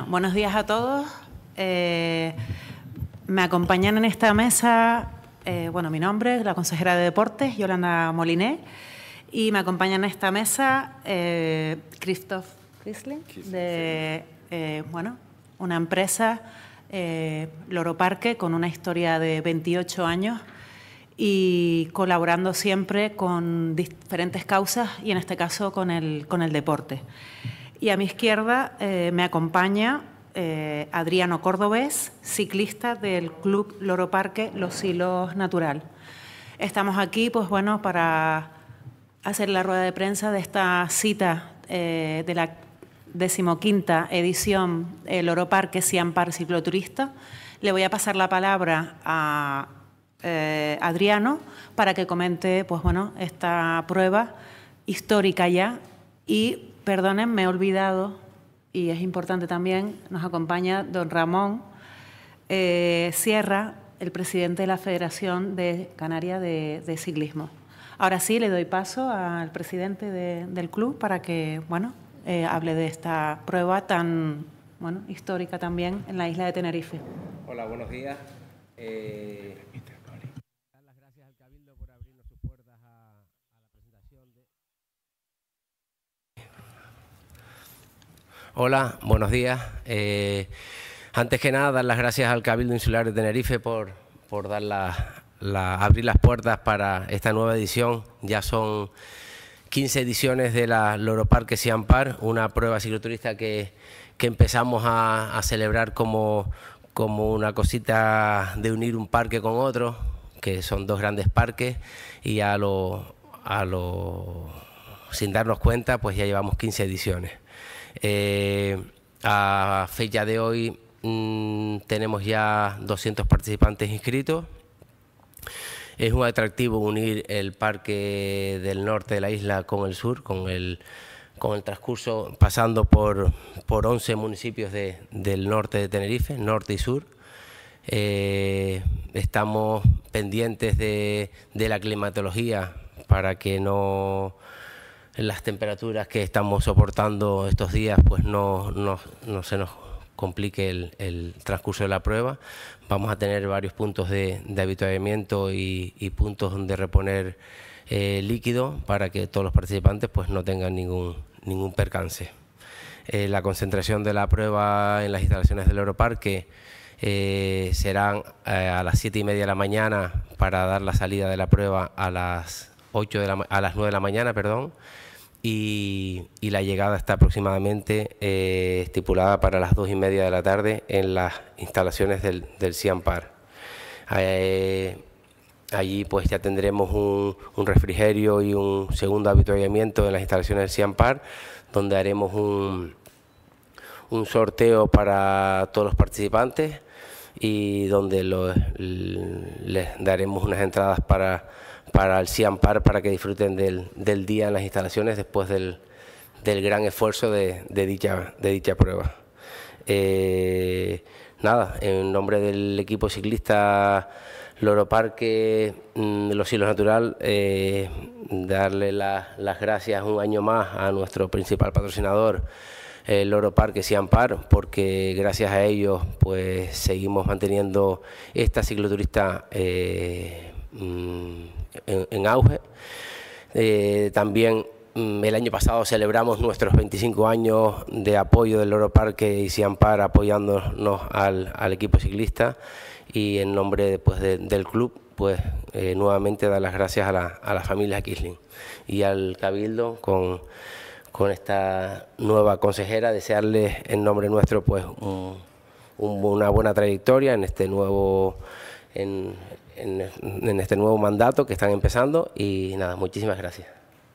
buenos días a todos. Me acompañan en esta mesa, mi nombre es la consejera de Deportes, Yolanda Moliné, y me acompañan en esta mesa Christoph Kiesling, de una empresa, Loro Parque, con una historia de 28 años y colaborando siempre con diferentes causas y en este caso con el deporte. Y a mi izquierda me acompaña Adriano Cordobés, ciclista del Club Loro Parque Los Hilos Natural. Estamos aquí para hacer la rueda de prensa de esta cita de la 15ª edición Loro Parque Siampar Cicloturista. Le voy a pasar la palabra a Adriano para que comente esta prueba histórica ya. Y perdonen, me he olvidado, y es importante también, nos acompaña don Ramón Sierra, el presidente de la Federación de Canaria de Ciclismo. Ahora sí, le doy paso al presidente del club para que hable de esta prueba tan histórica también en la isla de Tenerife. Hola, buenos días. Hola, buenos días. Antes que nada, dar las gracias al Cabildo Insular de Tenerife por abrir las puertas para esta nueva edición. Ya son 15 ediciones de la Loro Parque Siampar, una prueba cicloturista que empezamos a celebrar como una cosita de unir un parque con otro, que son dos grandes parques, y sin darnos cuenta, pues ya llevamos 15 ediciones. A fecha de hoy tenemos ya 200 participantes inscritos. Es un atractivo unir el parque del norte de la isla con el sur, con el transcurso pasando por 11 municipios del norte de Tenerife, norte y sur. Estamos pendientes de la climatología para que las temperaturas que estamos soportando estos días pues no se nos complique el transcurso de la prueba. Vamos a tener varios puntos de avituallamiento y puntos donde reponer líquido para que todos los participantes pues no tengan ningún percance. La concentración de la prueba en las instalaciones del Loro Parque serán a las 7:30 de la mañana para dar la salida de la prueba a las 9 de la mañana, y la llegada está aproximadamente estipulada para las 2:30 de la tarde en las instalaciones del Siampar. Allí pues ya tendremos un refrigerio y un segundo avituallamiento en las instalaciones del Siampar, donde haremos un sorteo para todos los participantes y donde les daremos unas entradas para el Siampar para que disfruten del día en las instalaciones después del gran esfuerzo de dicha prueba. En nombre del equipo ciclista Loro Parque Los Hilos Natural, darle las gracias un año más a nuestro principal patrocinador, el Loro Parque Siampar, porque gracias a ellos pues seguimos manteniendo esta cicloturista en auge. También el año pasado celebramos nuestros 25 años de apoyo del Loro Parque y Siampar, apoyándonos al equipo ciclista, y en nombre del club pues nuevamente dar las gracias a la familia Kiesling y al Cabildo con esta nueva consejera, desearles en nombre nuestro pues una buena trayectoria en este nuevo mandato que están empezando. Y nada, muchísimas gracias.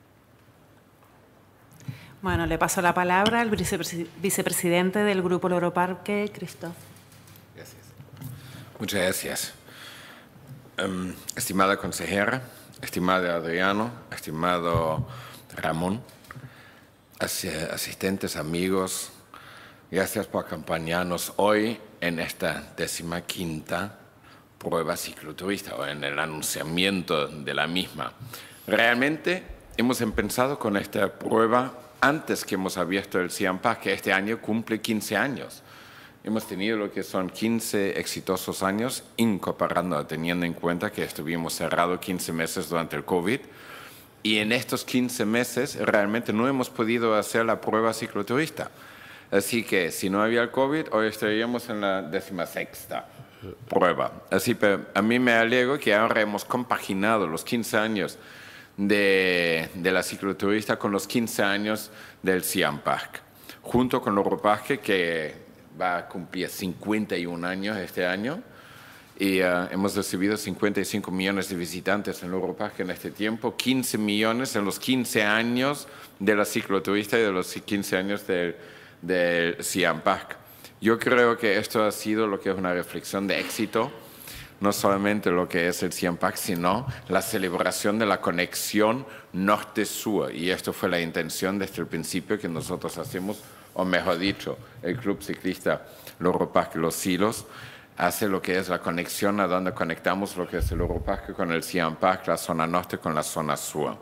Bueno, le paso la palabra al vicepresidente del Grupo Loro Parque, Christoph. Gracias. Muchas gracias. Estimada consejera, estimado Adriano, estimado Ramón, asistentes, amigos, gracias por acompañarnos hoy en esta 15ª prueba cicloturista o en el anunciamiento de la misma. Realmente hemos empezado con esta prueba antes que hemos abierto el Siampar, que este año cumple 15 años. hemos tenido lo que son 15 exitosos años, teniendo en cuenta que estuvimos cerrados 15 meses durante el COVID. Y en estos 15 meses realmente no hemos podido hacer la prueba cicloturista. Así que si no había el COVID, hoy estaríamos en la 16ª prueba. Así que a mí me alegro que ahora hemos compaginado los 15 años de la cicloturista con los 15 años del Siam Park, junto con el Europarque, que va a cumplir 51 años este año. Y hemos recibido 55 millones de visitantes en el Europarque en este tiempo, 15 millones en los 15 años de la cicloturista y de los 15 años del Siam Park. Yo creo que esto ha sido lo que es una reflexión de éxito, no solamente lo que es el Siam Park, sino la celebración de la conexión norte-sur. Y esto fue la intención desde el principio que nosotros hacemos, o mejor dicho, el Club Ciclista el Europarque Los Silos, hace lo que es la conexión a donde conectamos lo que es el Europarque con el Siam Park, la zona norte con la zona sur.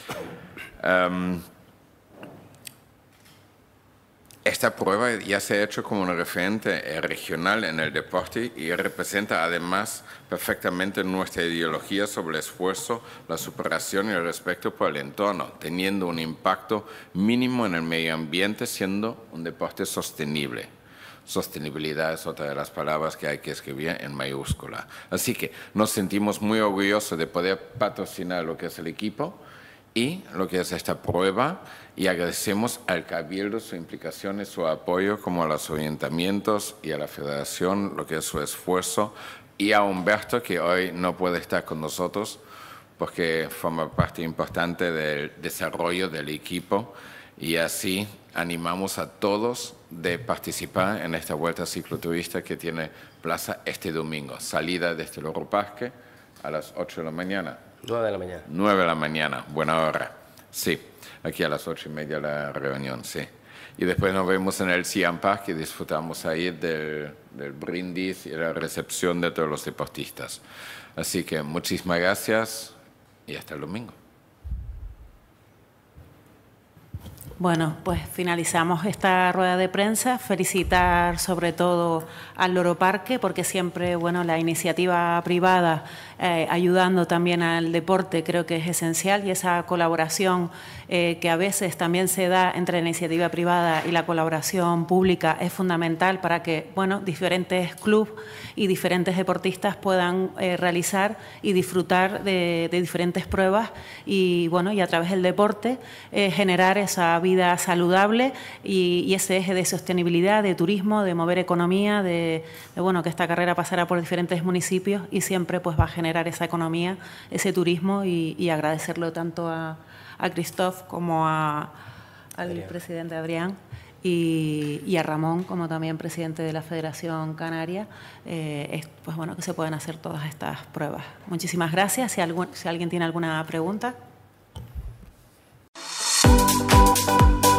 Esta prueba ya se ha hecho como un referente regional en el deporte y representa además perfectamente nuestra ideología sobre el esfuerzo, la superación y el respeto por el entorno, teniendo un impacto mínimo en el medio ambiente, siendo un deporte sostenible. Sostenibilidad es otra de las palabras que hay que escribir en mayúscula. Así que nos sentimos muy orgullosos de poder patrocinar lo que es el equipo y lo que es esta prueba, y agradecemos al Cabildo su implicación y su apoyo, como a los ayuntamientos y a la Federación, lo que es su esfuerzo, y a Humberto, que hoy no puede estar con nosotros porque forma parte importante del desarrollo del equipo, y así animamos a todos de participar en esta vuelta cicloturista que tiene plaza este domingo. Salida desde el Europarque a las 8 de la mañana. 9 de la mañana. 9 de la mañana, buena hora. Sí, aquí a las 8:30 la reunión, sí. Y después nos vemos en el Siam Park y disfrutamos ahí del brindis y la recepción de todos los deportistas. Así que muchísimas gracias y hasta el domingo. Bueno, pues finalizamos esta rueda de prensa. Felicitar sobre todo al Europarque, porque siempre, bueno, la iniciativa privada ayudando también al deporte creo que es esencial, y esa colaboración que a veces también se da entre la iniciativa privada y la colaboración pública es fundamental para que, bueno, diferentes clubes y diferentes deportistas puedan realizar y disfrutar de diferentes pruebas y, bueno, y a través del deporte generar esa vida saludable y ese eje de sostenibilidad, de turismo, de mover economía, de bueno, que esta carrera pasará por diferentes municipios y siempre pues va a generar esa economía, ese turismo, y agradecerlo tanto a Christophe como al presidente Adrián y a Ramón como también presidente de la Federación Canaria, pues bueno, que se puedan hacer todas estas pruebas. Muchísimas gracias. Si alguien tiene alguna pregunta.